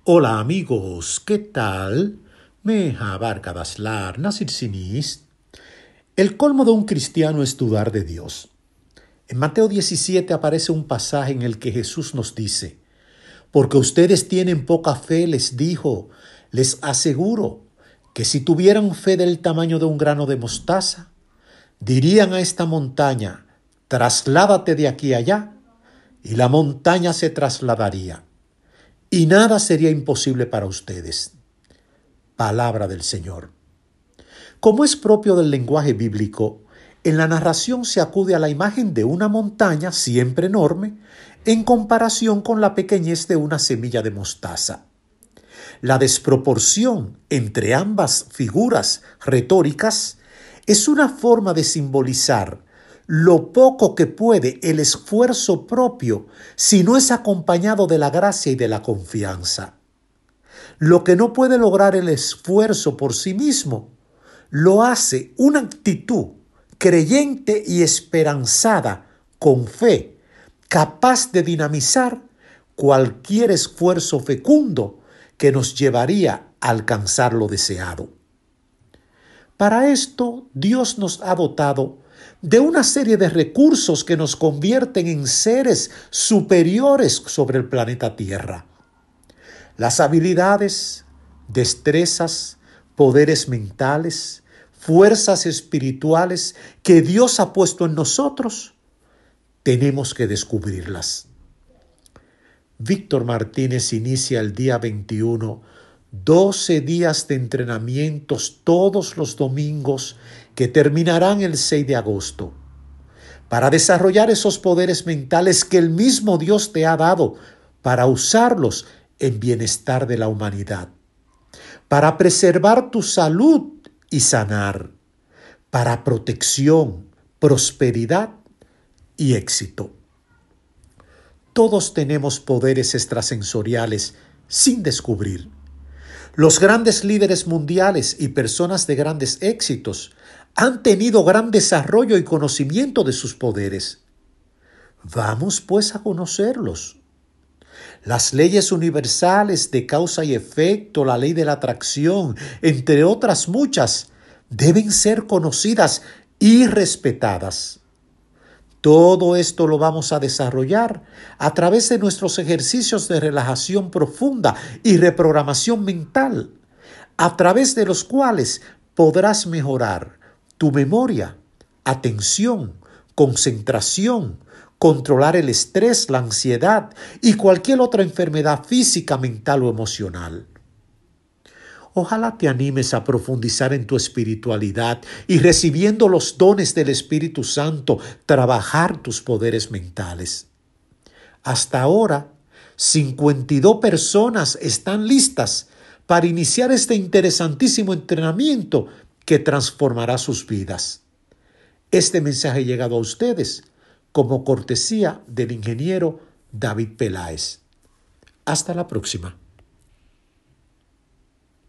Hola amigos, ¿qué tal? Mehabar Kabaslar Nasir Sinis. El colmo de un cristiano es dudar de Dios. En Mateo 17 aparece un pasaje en el que Jesús nos dice: porque ustedes tienen poca fe, les dijo, les aseguro que si tuvieran fe del tamaño de un grano de mostaza, dirían a esta montaña, trasládate de aquí a allá, y la montaña se trasladaría, y nada sería imposible para ustedes. Palabra del Señor. Como es propio del lenguaje bíblico, en la narración se acude a la imagen de una montaña siempre enorme en comparación con la pequeñez de una semilla de mostaza. La desproporción entre ambas figuras retóricas es una forma de simbolizar lo poco que puede el esfuerzo propio si no es acompañado de la gracia y de la confianza. Lo que no puede lograr el esfuerzo por sí mismo, lo hace una actitud creyente y esperanzada, con fe, capaz de dinamizar cualquier esfuerzo fecundo que nos llevaría a alcanzar lo deseado. Para esto, Dios nos ha dotado de una serie de recursos que nos convierten en seres superiores sobre el planeta Tierra. Las habilidades, destrezas, poderes mentales, fuerzas espirituales que Dios ha puesto en nosotros, tenemos que descubrirlas. Víctor Martínez inicia el día 21, 12 días de entrenamientos todos los domingos que terminarán el 6 de agosto, para desarrollar esos poderes mentales que el mismo Dios te ha dado para usarlos en bienestar de la humanidad, para preservar tu salud y sanar, para protección, prosperidad y éxito. Todos tenemos poderes extrasensoriales sin descubrir. Los grandes líderes mundiales y personas de grandes éxitos han tenido gran desarrollo y conocimiento de sus poderes. Vamos pues a conocerlos. Las leyes universales de causa y efecto, la ley de la atracción, entre otras muchas, deben ser conocidas y respetadas. Todo esto lo vamos a desarrollar a través de nuestros ejercicios de relajación profunda y reprogramación mental, a través de los cuales podrás mejorar tu memoria, atención, concentración, controlar el estrés, la ansiedad y cualquier otra enfermedad física, mental o emocional. Ojalá te animes a profundizar en tu espiritualidad y, recibiendo los dones del Espíritu Santo, trabajar tus poderes mentales. Hasta ahora, 52 personas están listas para iniciar este interesantísimo entrenamiento que transformará sus vidas. Este mensaje ha llegado a ustedes como cortesía del ingeniero David Peláez. Hasta la próxima.